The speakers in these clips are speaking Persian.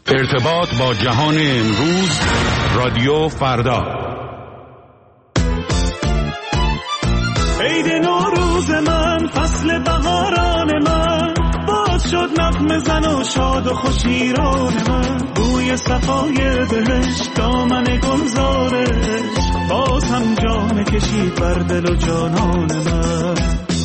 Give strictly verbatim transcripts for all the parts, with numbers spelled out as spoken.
ارتباط با جهان امروز، رادیو فردا. عید نوروز من، فصل بهاران من، باز شد نغمه زن و شاد و خوش ایران من. بوی صفای بهشت، دامن گلزارش، باز هم جان کشید بر دل و جانان من.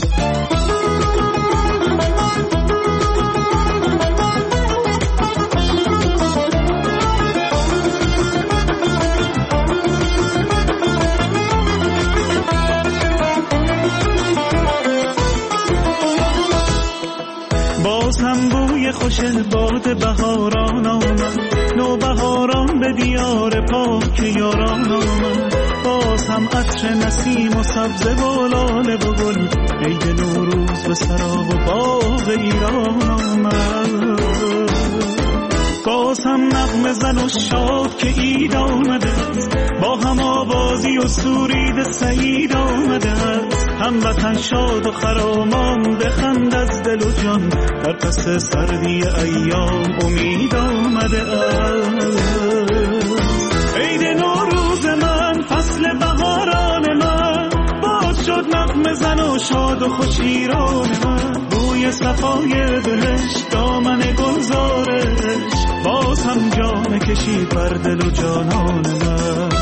باز هم بوی خوش باد بهاران آمد، نو بهاران به دیار پاک یاران آمد. باز هم عطر نسیم و سبزه و لاله و گل، عید نوروز به سرا و باغ ایران آمد. باز هم نغمه زن و شاد که عید آمده، با هم آوازی و سرود سعید آمده. هموطن شاد و خرامان بخند از دل و جان، در پس سردی ایام امید آمده است. عید نوروز من، فصل بهاران من، باز شد نغمه زن و شاد و خوش ایران من. بوی صفای بهشت، دامن گلزارش، باز هم جان کشید بر دل و جانان من.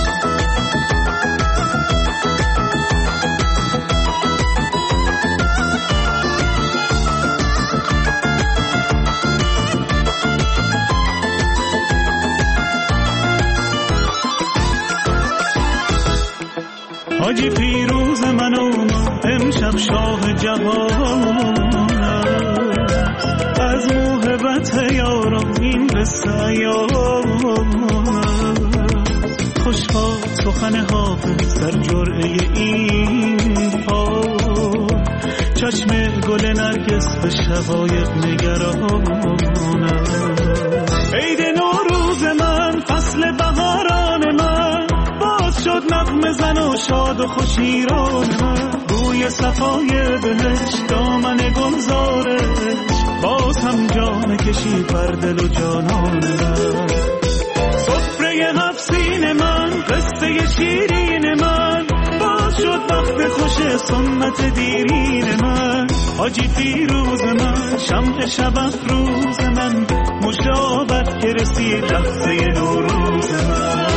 حاجی پیروز من اومد، امشب شاه جهان است. از موهبت یاران این قصه ایام است. خوشحال سخن حافظ در جرعه این پا، چشم گل نرگس به شقایق نگران است. عید نوروز من، فصل بهاران من، باز شد نغمه زن و شاد و خوش ایران من. بوی صفای بهشت، دامن گلزارش، باز هم جان کشید بر دل و جانان من. سفره هفت سین من، قصه شیرین من، باز شد وقت خوش سنت دیرین من. حاجی پیروز من، شمع شب افروز من، مشابت که رسید لحظه نوروز من.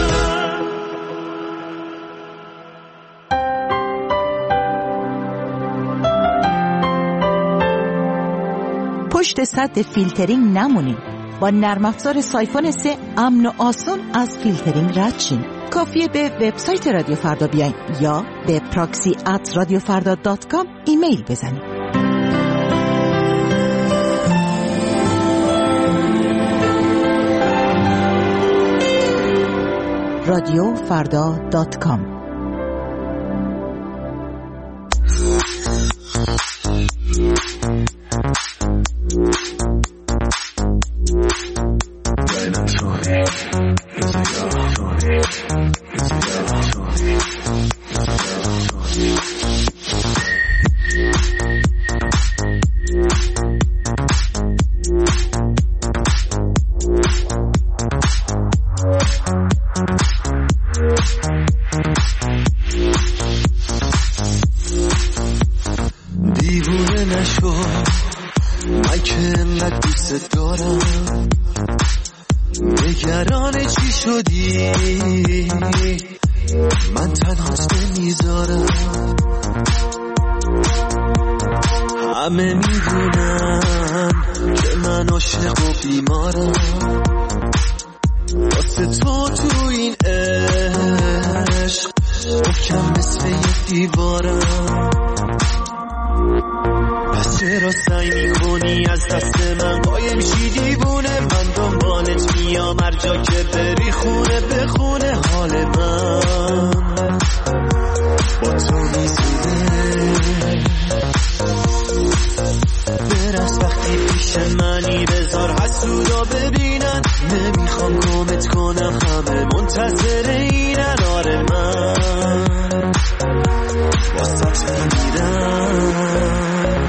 پشت سد فیلترینگ نمونید. با نرم افزار سایفون سه امن و آسان از فیلترینگ رد شین. کافیه به وبسایت رادیو فردا بیاین یا به پراکسی ات رادیو فردا دات کام ایمیل بزنید. رادیو فردا دات کام.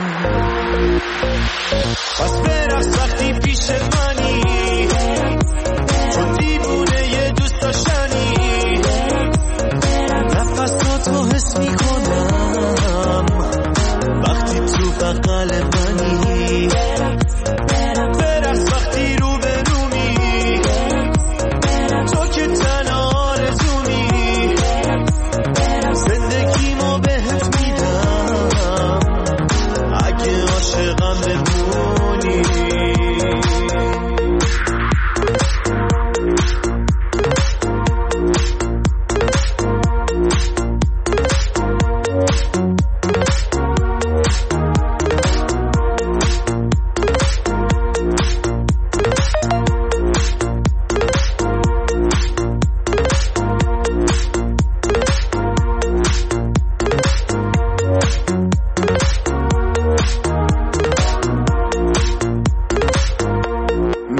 پس برقص وقتی پیش منی،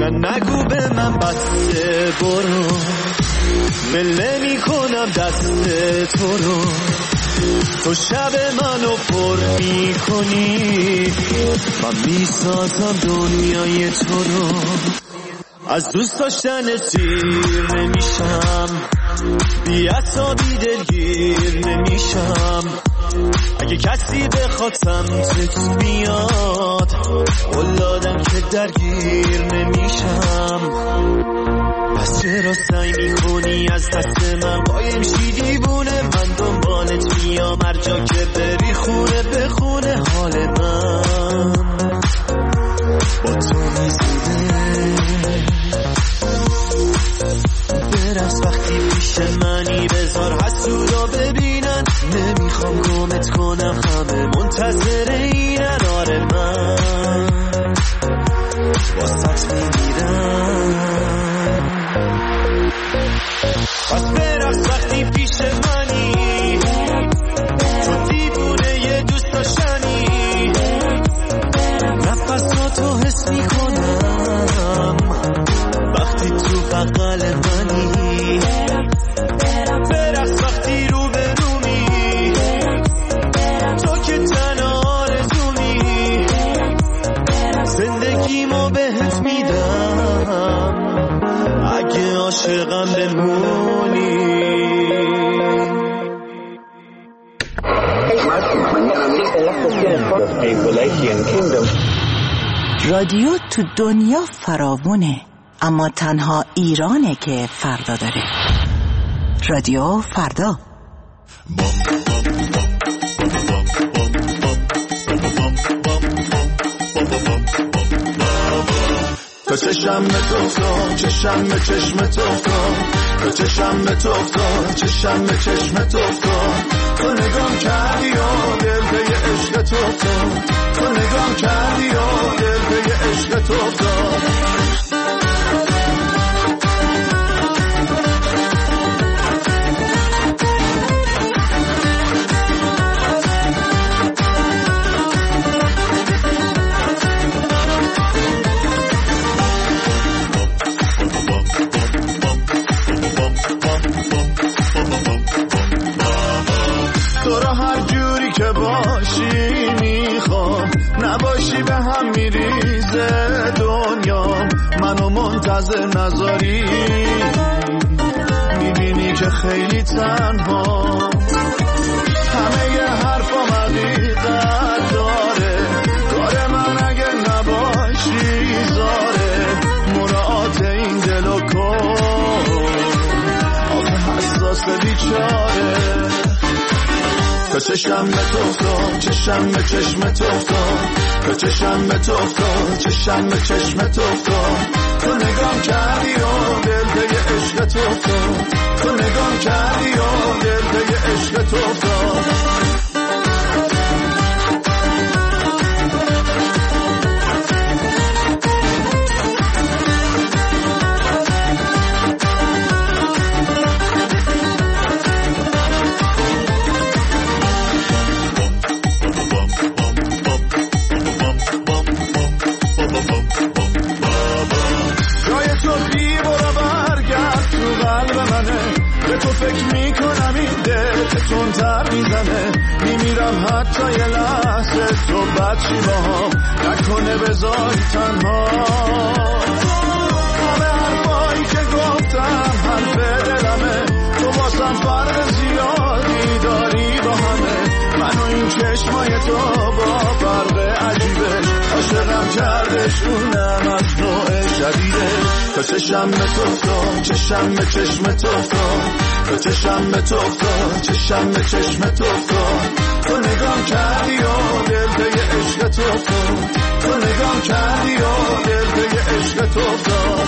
نه نگو به من بسته برو، مله می کنم دست تو رو، تو شب منو پر می کنی، من می سازم دنیای تو رو. از دوست داشتن سیر نمیشم، بی عصابی دلگیر نمیشم، اگه کسی بخواد سمتت بیاد قول دادم که درگیر نمیشم. پس چرا سعی میکنی از دست من قایم شی دیوونه؟ من دنبالت میام هر جا که بری، خونه به خونه حال من با تو میزونه. برس وقتی پیش منی، بذار حسودا ببینن، نمیخوام گمت کنم، همه منتظر اینن. آره من واسط میمیرم. پس برس وقتی پیش منی، تو دیوونه یه دوست داشتنی، نفساتو حس میکنم وقتی تو بغل منی. برس وقتی رو به رومی، تو که تنها آرزومی، زندگیمو بهت میدم اگه عاشقم بمونی. رادیو تو دنیا فراوونه، اما تنها ایرانه که فردا داره. رادیو فردا. تو چشم به تو افتاد، چشم به چشم تو افتاد، تو چشم به تو افتاد، چشم به چشم تو افتاد، تو نگام کردی و دل به عشق تو افتاد، تو نگام کردی و دل به عشق تو افتاد. نباشی به هم میریزه دنیا، منو منتظر نذاری، میبینی که خیلی تنها، همه ی حرفام حقیقت داره، کار من اگه نباشی زاره، مراعات این دل و کن آخه حساس بیچاره. تو چشم به تو افتاد، چشم به چشم تو افتاد، تو چشم به تو افتاد، چشم به چشم تو افتاد، تو نگام کردی و دل به عشق تو افتاد، تو نگام کردی و دل به عشق تو افتاد. فکر میکنم این دل تندتر میزنه، میمیرم حتی یه لحظه تو بچی با هم نکنه بذاری تنها. همه حرفایی که گفتم حرف دلمه، تو واسم فرق زیادی داری با همه، من و این چشمای تو با فرق عجیبه، عاشقم کردش اونم از نوع جدیده. تو چشم به تو افتاد، چشم به چشم تو افتاد، تو چشم به تو افتاد، چشم به چشم تو افتاد، تو نگام کردی و دل به عشق تو افتاد، تو نگام کردی و دل به عشق تو افتاد.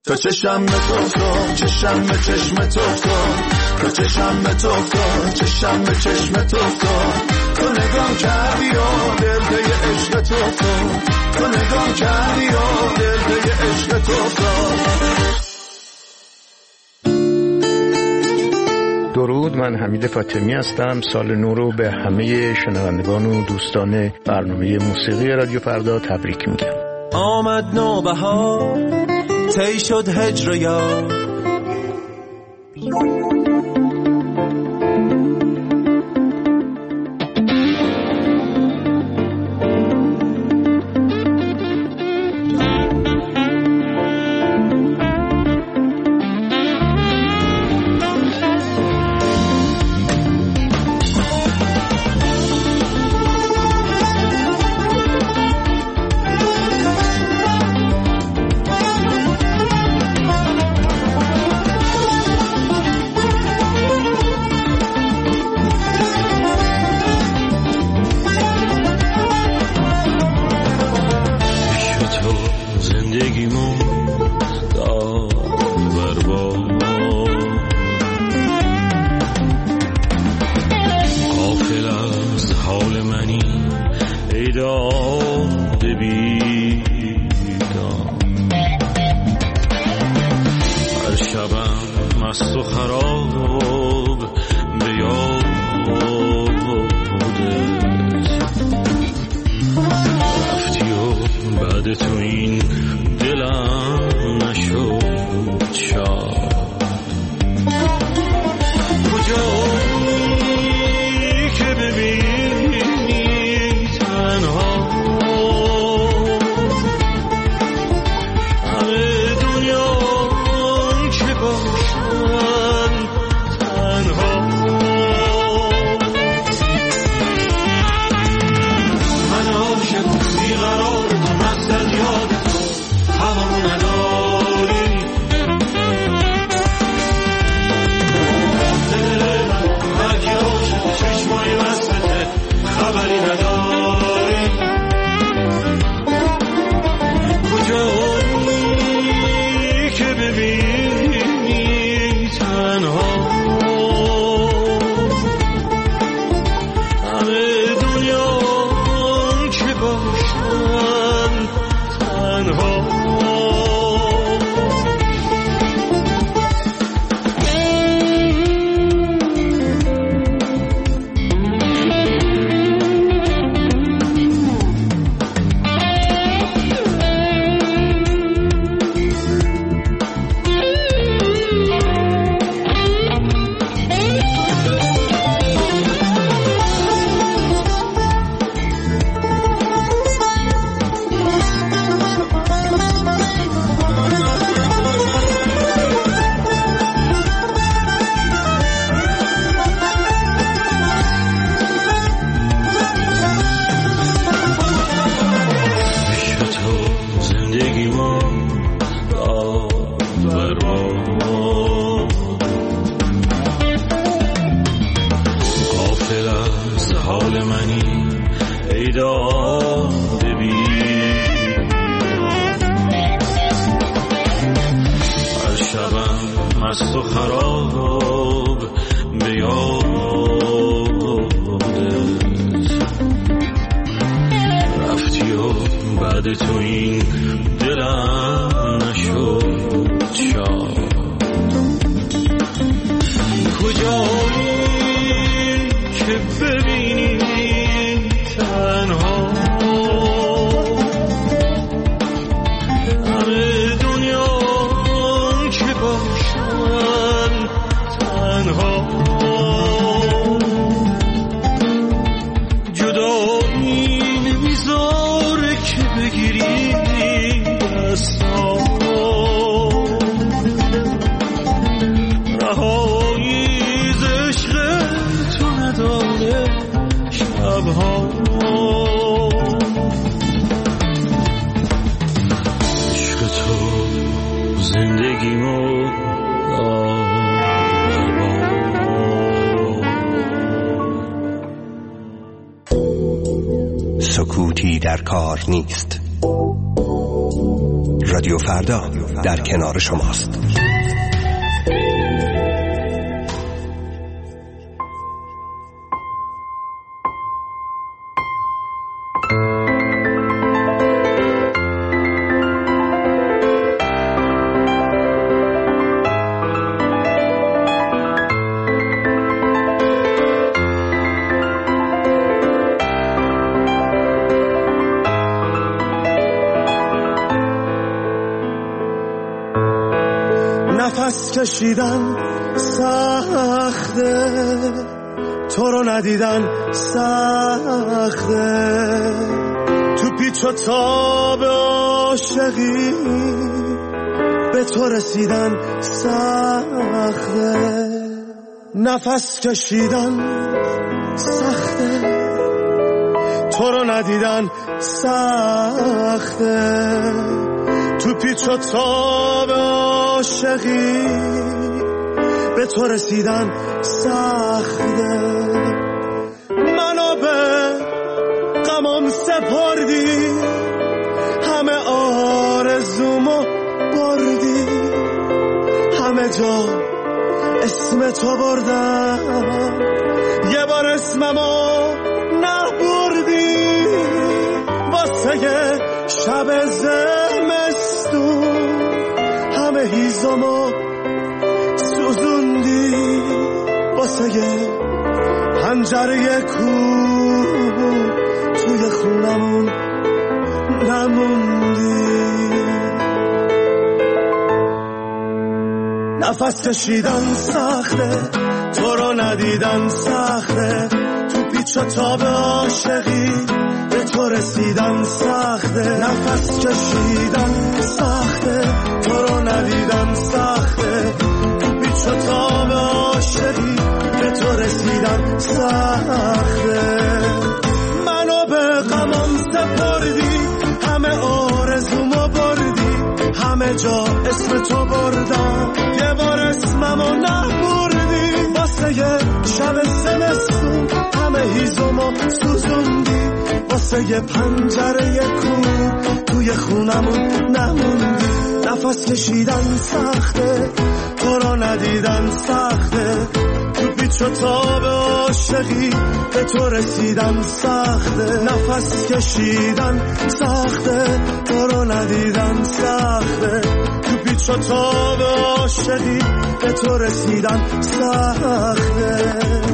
تا چشم به تو افتاد، چشم به چشم تو افتاد، تا چشم به تو افتاد، چشم به چشم تو افتاد. تو نگاه کردی و دل به عشق تو افتاد، تو نگاه کردی و دل به عشق تو افتاد. درود، من حمید فاطمی هستم. سال نو رو به همه شنوندگان و دوستان برنامه موسیقی رادیو فردا تبریک میگم. آمد نوبهار، طی شد هجر یار. سکوتی در کار نیست، رادیو فردا در کنار شماست. نفس کشیدن سخته، تو رو ندیدن سخته، تو پیچ و تاب عاشقی به تو رسیدن سخته. نفس کشیدن سخته، تو رو ندیدن سخته، تو پیچ و تاب عاشقی به تو رسیدن سخته. منو به غمم سپردی، همه آرزومو بردی، همه جا اسم تو بردم، یه بار اسممو نبردی. واسه شب زمستون همه هیزمو سوزوندی، واسه پنجره کوه توی خونمون نموندی. نفس کشیدن سخته، تو رو ندیدن سخته، تو پیچ و تاب عاشقی به تو رسیدن سخته. نفس کشیدن سخته، تو رو ندیدن سخته، تو پیچ و تاب عاشقی به تو رسیدن سخته. منو به غمم سپردی، همه آرزومو بردی، همه جا اسم تو بردم، یه بار اسممو نبردی. واسه شب زمستون همه هیزمو سوزوندی، واسه پنجره کوه توی خونمون نموندی. نفس کشیدن سخته، تو رو ندیدن سخته، تو پیچ و تاب عاشقی به تو رسیدن سخته. نفس کشیدن سخته، تو رو ندیدن سخته، تو پیچ و تاب عاشقی به تو رسیدن سخته.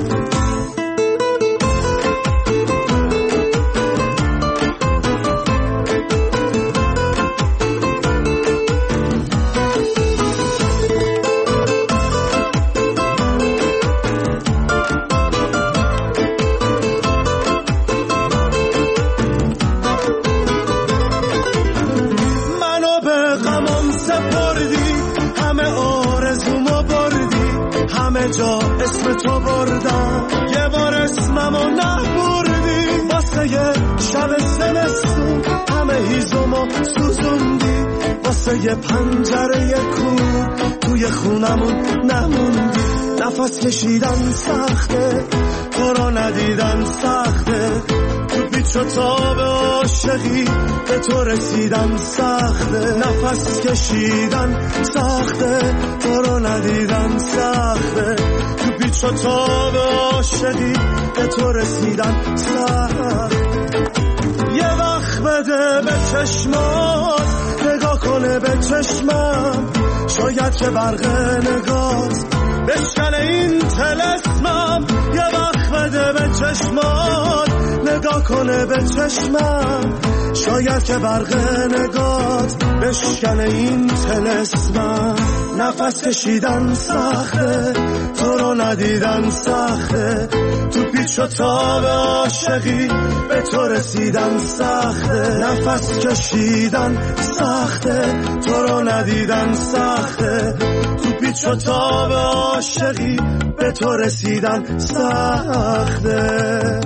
جا اسم تو بردم، یه بار اسممو نبردی. واسه شب زمستون همه هیزمو سوزوندی، واسه پنجره کوه توی خونمون نموندی. نفس کشیدن سخته، تو رو ندیدن سخته، تو پیچ و تاب عاشقی به تو رسیدن سخته. نفس کشیدن سخته، تو رو ندیدن سخته، تو پیچ و تاب عاشقی به تو رسیدن سخته. یه وقت بده به چشمات، نگاه کنه به چشمم، شاید که برق نگات بشکنه این طلسمم. یه وقت بده به چشمات، نگاه کنه به چشمم، شاید که برق نگات بشکنه این طلسمم. نفس کشیدن سخته، تو رو ندیدن سخته، تو پیچ و تاب عاشقی به تو رسیدن سخته. نفس کشیدن سخته، تو رو ندیدن سخته، تو پیچ و تاب عاشقی به تو رسیدن سخته.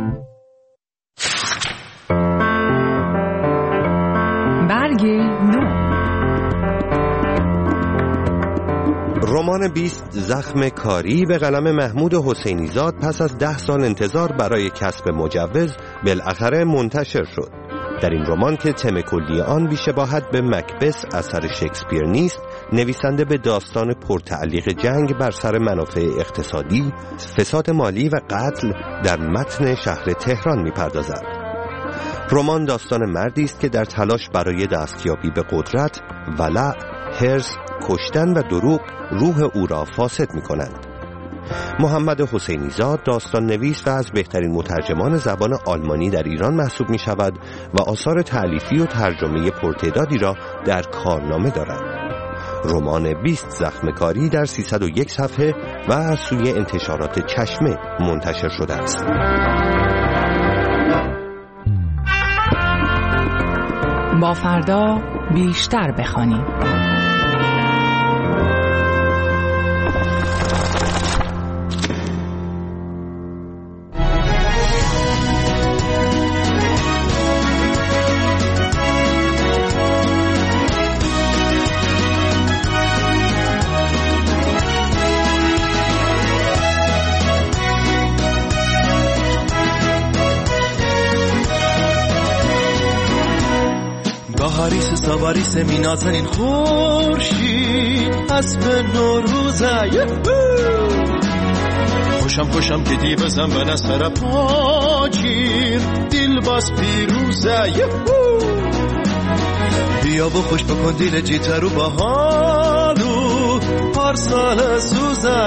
برگ نو. رمان بیست زخم کاری به قلم محمود حسینی زاد پس از ده سال انتظار برای کسب مجوز بالاخره منتشر شد. در این رمان که تم کلی آن بی‌شباهت به مکبث اثر شکسپیر نیست، نویسنده به داستان پرتعلیق جنگ بر سر منافع اقتصادی، فساد مالی و قتل در متن شهر تهران می‌پردازد. رمان داستان مردی است که در تلاش برای دستیابی به قدرت، ولع، حرص، کشتن و دروغ روح او را فاسد می‌کنند. محمد حسینی زاد داستان نویس و از بهترین مترجمان زبان آلمانی در ایران محسوب می شود و آثار تألیفی و ترجمه پرتعدادی را در کارنامه دارد. رمان بیست زخم کاری در سیصد و یک صفحه و از سوی انتشارات چشمه منتشر شده است. با فردا بیشتر بخوانیم. هریس سواریس مینازنین خورشید اسب نوروزه خوشم خوشم که دی بزن به نسر پاگیر دیل باز پیروزه بیا و خوش بکن دیل جیترو با حالو پارسال سوزه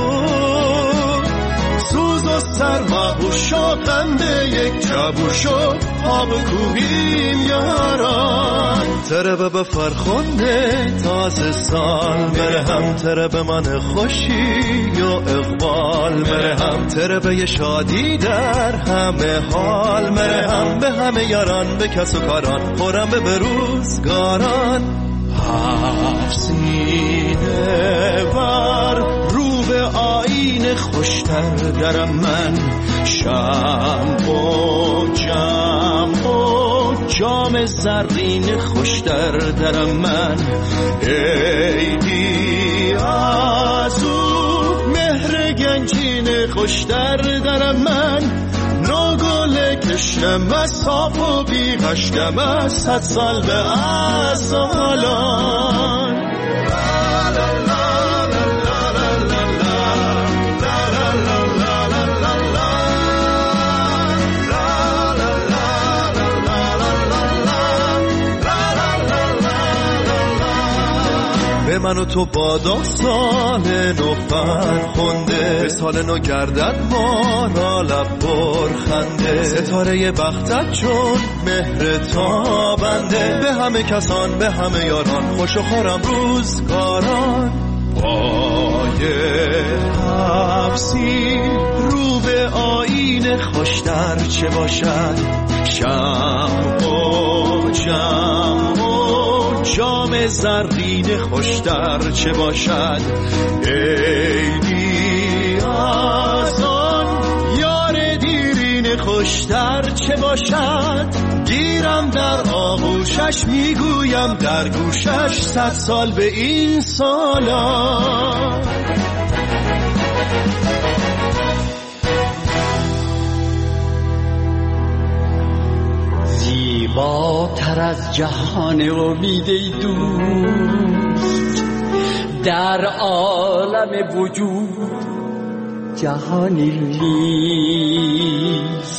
سوز و سرما و شاقنده یک جابو شد آب کوهیم یاران تره به فرخنده تازه سال مره هم تره به من خوشی یا اقبال مره هم تره به شادی در همه حال مره هم به همه یاران به کس و کاران خورم به بروزگاران هفسینه بر به آینه خوشتر درم من شم و جم و جام زرین خوشتر درم من ایدی از او مهر گنجین خوشتر درم من نوگل کشتم از صاف و بیغشتم از صد سال به از حالان به من و تو بادا سال نو فرخنده به سال نو گردد ما را لب برخنده ستاره بختت چون مهر تابنده به همه کسان به همه یاران خوش و خورم روزگاران پای حبسی رو به آینه خوشتر چه باشد شم و جم و جام زرین خوشتر چه باشد ایدی از آن یار دیرین خوشتر چه باشد گیرم در آغوشش میگویم در گوشش صد سال به این سالا زیباتر از جهان امید دوست در عالم وجود جهانی نیست